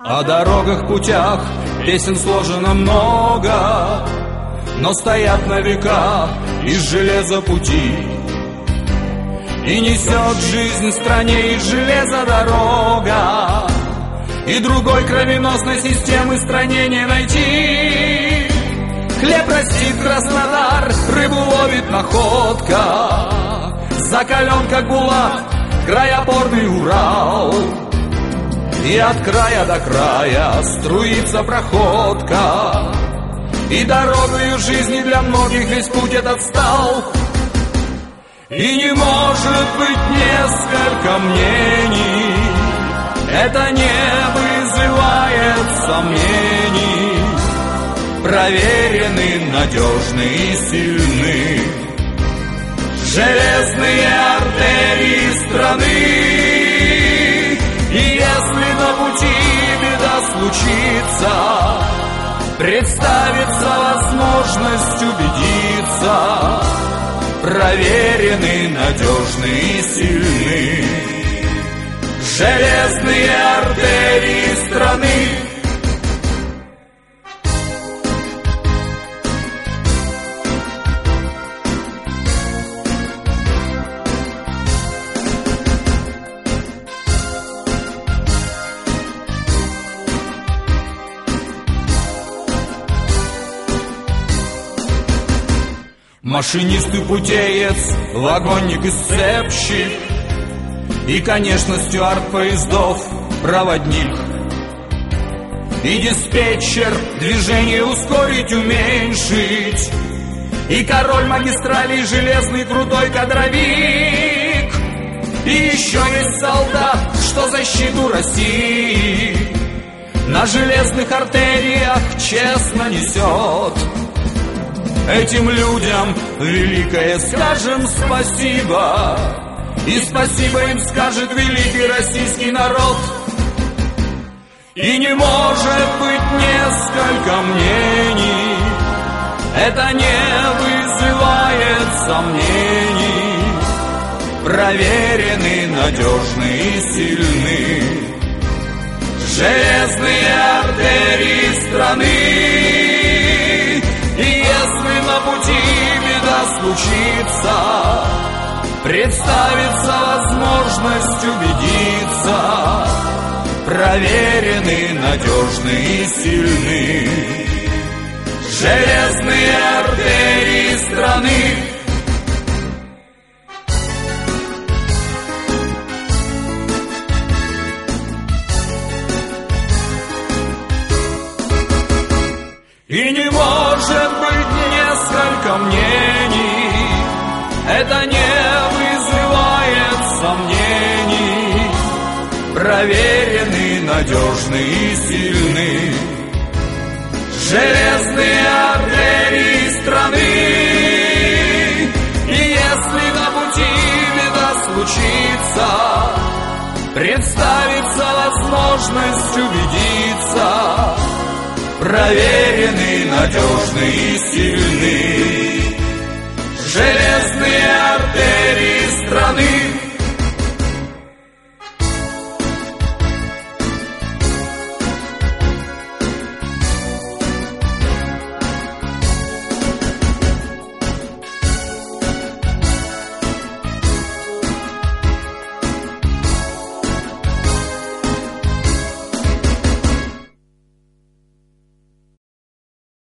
О дорогах, путях песен сложено много, но стоят на века из железа пути. И несет жизнь стране из железа дорога, и другой кровеносной системы стране не найти. Хлеб растит Краснодар, рыбу ловит находка, закален как булат край опорный Урал. И от края до края струится проходка, и дорогою жизни для многих весь путь этот стал. И не может быть несколько мнений, это не вызывает сомнений. Проверены, надежны и сильны железные артерии страны. И если на пути беда случится, представится возможность убедиться. Проверены, надежны и сильны железные артерии страны. Машинист и путеец, вагонник и сцепщик, и, конечно, стюард поездов, проводник. И диспетчер движение ускорить, уменьшить, и король магистралей железный крутой кадровик. И еще есть солдат, что защиту России на железных артериях честно несет. Этим людям великое скажем спасибо, и спасибо им скажет великий российский народ. И не может быть несколько мнений, это не вызывает сомнений. Проверены, надежны и сильны железные артерии страны. И если на пути беда случится, представится возможность убедиться. Проверены, надежны и сильны железные артерии страны. И не может быть несколько мнений, это не вызывает сомнений. Проверены, надежны и сильны железные артерии страны. И если на пути беда случится, представится возможность убедиться. Проверены, надежны и сильны железные артерии